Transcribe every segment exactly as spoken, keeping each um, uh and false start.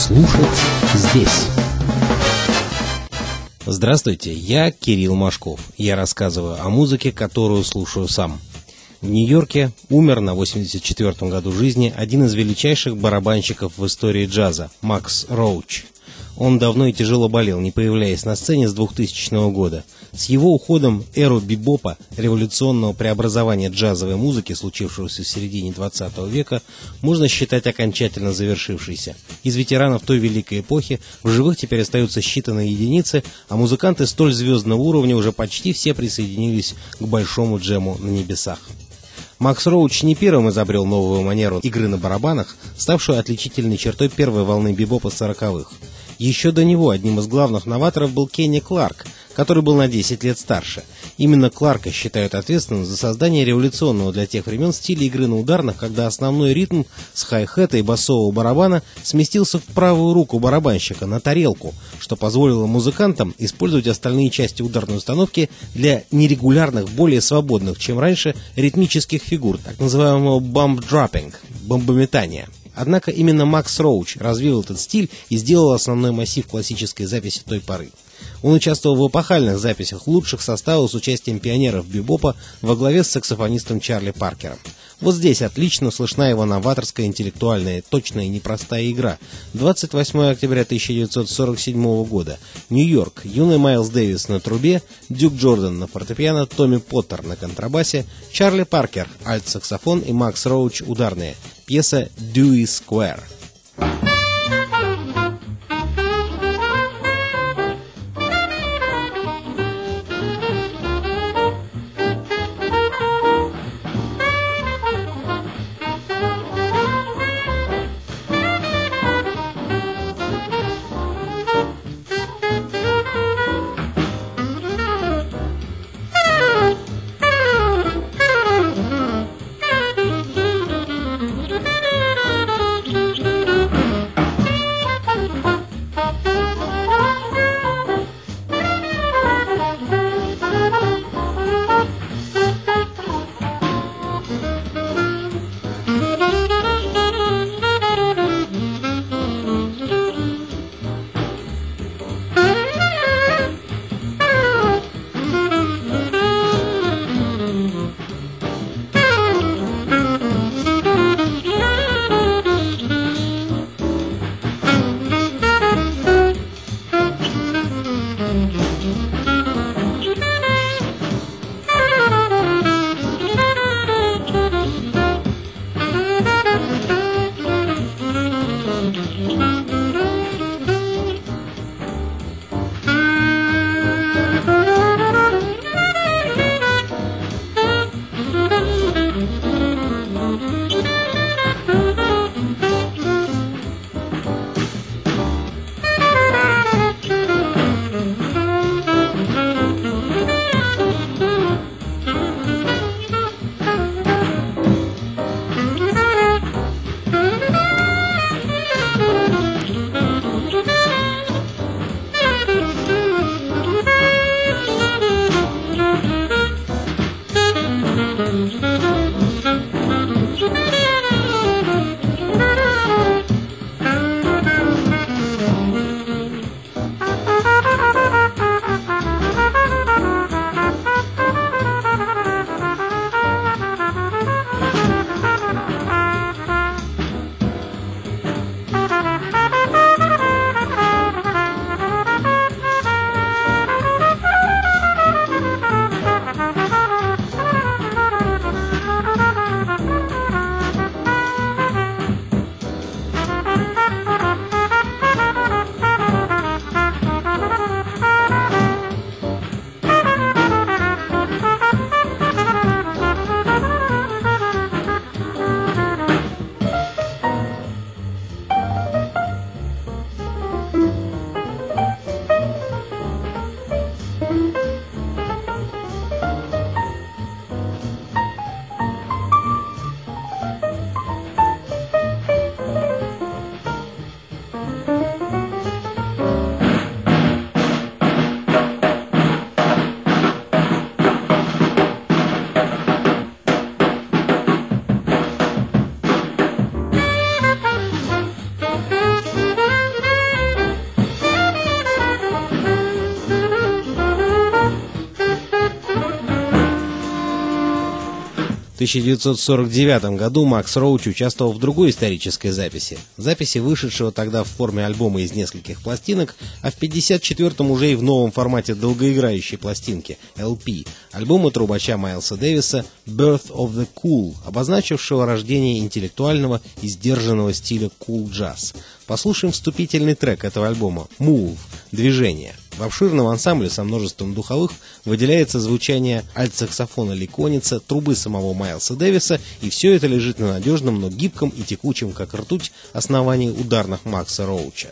Слушать здесь. Здравствуйте, я Кирилл Машков. Я рассказываю о музыке, которую слушаю сам. В Нью-Йорке умер на восемьдесят четвёртом году жизни один из величайших барабанщиков в истории джаза – Макс Роуч. Он давно и тяжело болел, не появляясь на сцене с двухтысячного года. С его уходом эру бибопа, революционного преобразования джазовой музыки, случившегося в середине двадцатого века, можно считать окончательно завершившейся. Из ветеранов той великой эпохи в живых теперь остаются считанные единицы, а музыканты столь звездного уровня уже почти все присоединились к большому джему на небесах. Макс Роуч не первым изобрел новую манеру игры на барабанах, ставшую отличительной чертой первой волны бибопа сороковых. Еще до него одним из главных новаторов был Кенни Кларк, который был на десять лет старше. Именно Кларка считают ответственным за создание революционного для тех времен стиля игры на ударных, когда основной ритм с хай-хета и басового барабана сместился в правую руку барабанщика, на тарелку, что позволило музыкантам использовать остальные части ударной установки для нерегулярных, более свободных, чем раньше, ритмических фигур, так называемого бамп-дроппинг, бомбометания. Однако именно Макс Роуч развил этот стиль и сделал основной массив классической записи той поры. Он участвовал в эпохальных записях лучших составов с участием пионеров бибопа во главе с саксофонистом Чарли Паркером. Вот здесь отлично слышна его новаторская, интеллектуальная, точная и непростая игра. двадцать восьмого октября тысяча девятьсот сорок седьмого года. Нью-Йорк. Юный Майлз Дэвис на трубе, Дюк Джордан на фортепиано, Томми Поттер на контрабасе, Чарли Паркер, альт-саксофон и Макс Роуч ударные. Пьеса «Dewey Square». Thank you. тысяча девятьсот сорок девятом году Макс Роуч участвовал в другой исторической записи. Записи, вышедшего тогда в форме альбома из нескольких пластинок, а в пятьдесят четвёртом уже и в новом формате долгоиграющей пластинки эл пи, альбома трубача Майлса Дэвиса «Birth of the Cool», обозначившего рождение интеллектуального и сдержанного стиля cool jazz. Послушаем вступительный трек этого альбома «Move» — «Движение». В обширном ансамбле со множеством духовых выделяется звучание альт-саксофона Ликоница, трубы самого Майлса Дэвиса, и все это лежит на надежном, но гибком и текучем, как ртуть, основании ударных Макса Роуча.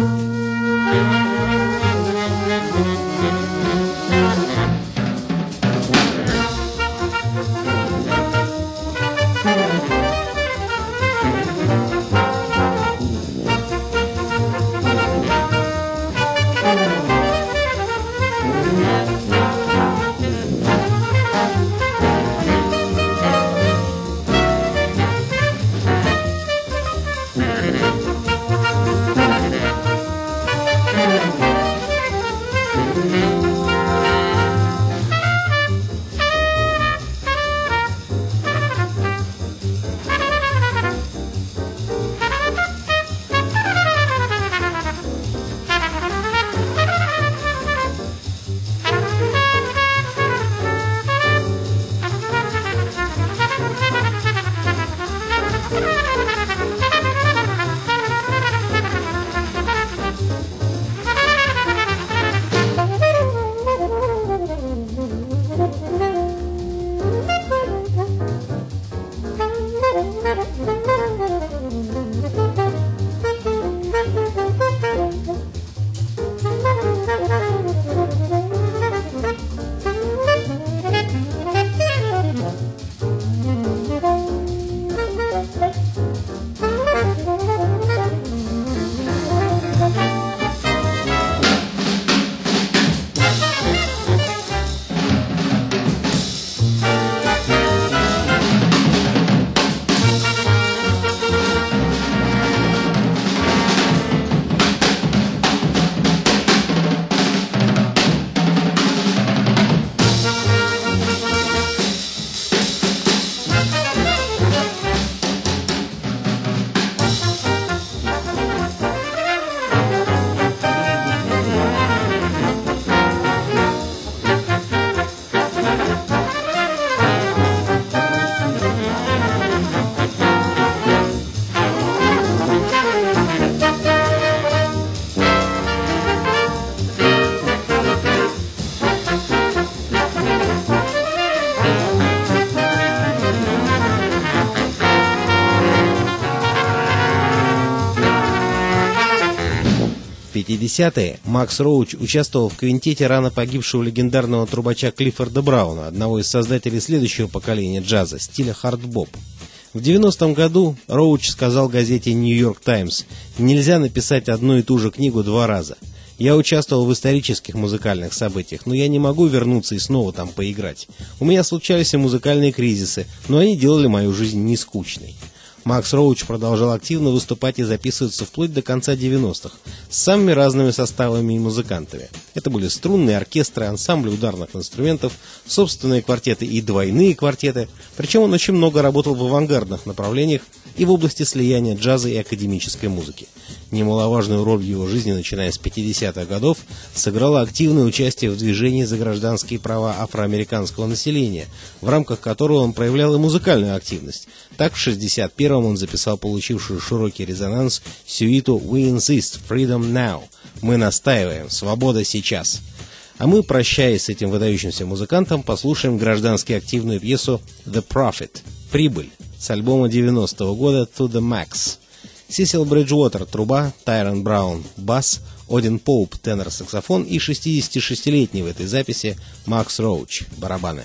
В пятидесятые Макс Роуч участвовал в квинтете рано погибшего легендарного трубача Клиффорда Брауна, одного из создателей следующего поколения джаза, стиля хард-боп. В девяностом году Роуч сказал газете «Нью-Йорк Таймс»: «Нельзя написать одну и ту же книгу два раза. Я участвовал в исторических музыкальных событиях, но я не могу вернуться и снова там поиграть. У меня случались и музыкальные кризисы, но они делали мою жизнь не скучной». Макс Роуч продолжал активно выступать и записываться вплоть до конца девяностых с самыми разными составами и музыкантами. Это были струнные оркестры, ансамбли ударных инструментов, собственные квартеты и двойные квартеты, причем он очень много работал в авангардных направлениях и в области слияния джаза и академической музыки. Немаловажную роль в его жизни, начиная с пятидесятых годов, сыграло активное участие в движении за гражданские права афроамериканского населения, в рамках которого он проявлял и музыкальную активность. Так, в шестьдесят первом он записал получившую широкий резонанс сюиту «We insist, freedom now» — «Мы настаиваем, свобода сейчас». А мы, прощаясь с этим выдающимся музыкантом, послушаем граждански активную пьесу «The Profit» — «Прибыль» с альбома девяностого года «To the Max». Сисил Бриджуотер — труба, Тайрон Браун — бас, Один Поуп — тенор-саксофон и шестидесятишестилетний в этой записи Макс Роуч — барабаны.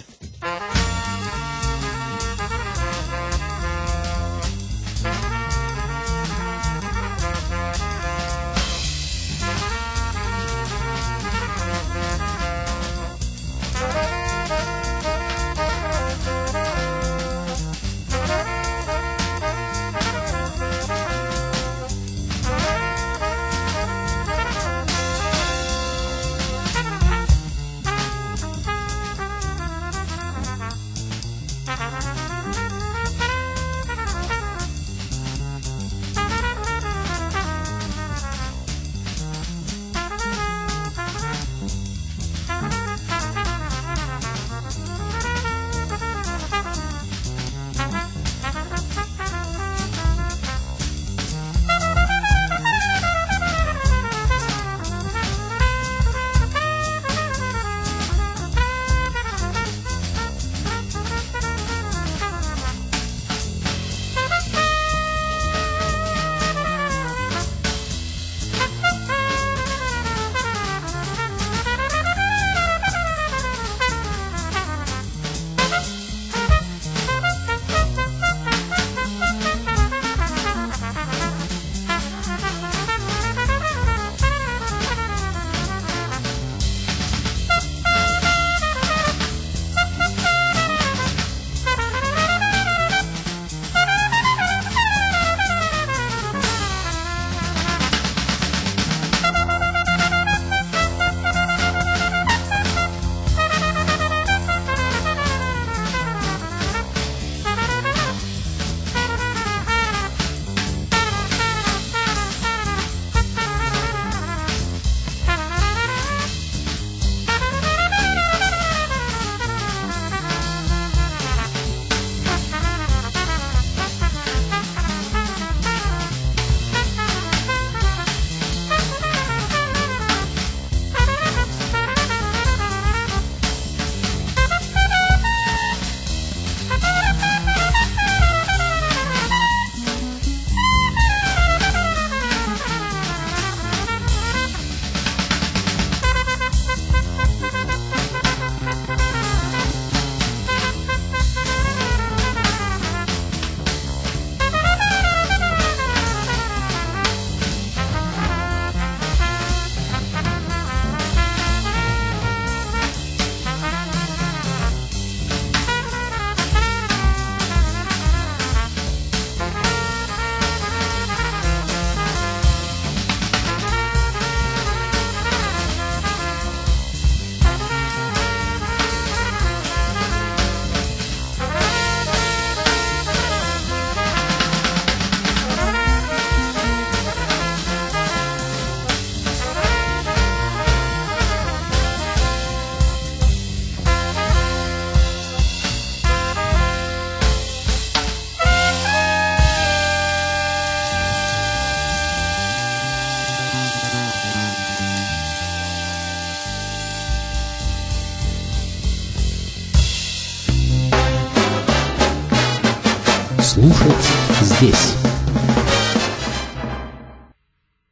Слушать здесь.